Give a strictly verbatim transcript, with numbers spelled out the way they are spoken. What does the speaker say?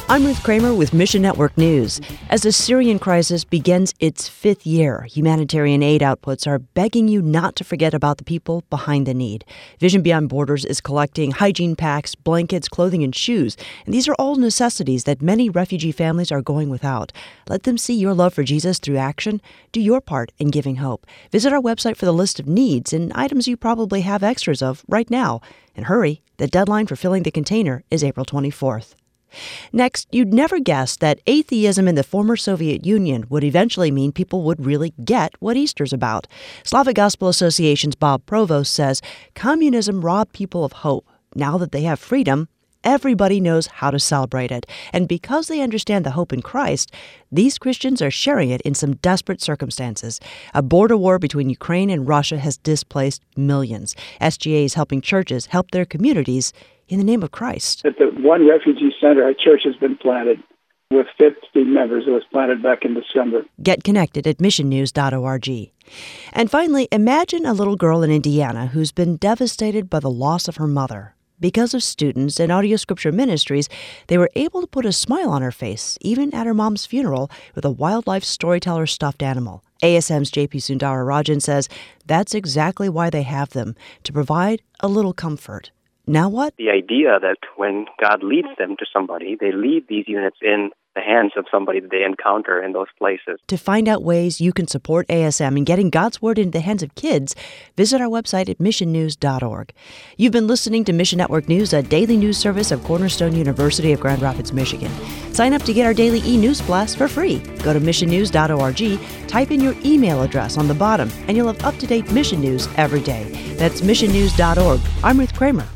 I'm Ruth Kramer with Mission Network News. As the Syrian crisis begins its fifth year, humanitarian aid outputs are begging you not to forget about the people behind the need. Vision Beyond Borders is collecting hygiene packs, blankets, clothing, and shoes. And these are all necessities that many refugee families are going without. Let them see your love for Jesus through action. Do your part in giving hope. Visit our website for the list of needs and items you probably have extras of right now. And hurry, the deadline for filling the container is April twenty-fourth. Next, you'd never guess that atheism in the former Soviet Union would eventually mean people would really get what Easter's about. Slavic Gospel Association's Bob Provost says communism robbed people of hope. Now that they have freedom, everybody knows how to celebrate it. And because they understand the hope in Christ, these Christians are sharing it in some desperate circumstances. A border war between Ukraine and Russia has displaced millions. S G A is helping churches help their communities in the name of Christ. At the one refugee center, a church has been planted with fifty members. It was planted back in December. Get connected at mission news dot org. And finally, imagine a little girl in Indiana who's been devastated by the loss of her mother. Because of students and Audio Scripture Ministries, they were able to put a smile on her face, even at her mom's funeral, with a wildlife storyteller stuffed animal. A S M's J P Sundararajan says that's exactly why they have them, to provide a little comfort. Now what? The idea that when God leads them to somebody, they leave these units in the hands of somebody that they encounter in those places. To find out ways you can support A S M in getting God's Word into the hands of kids, visit our website at mission news dot org. You've been listening to Mission Network News, a daily news service of Cornerstone University of Grand Rapids, Michigan. Sign up to get our daily e-news blast for free. Go to mission news dot org, type in your email address on the bottom, and you'll have up-to-date mission news every day. That's mission news dot org. I'm Ruth Kramer.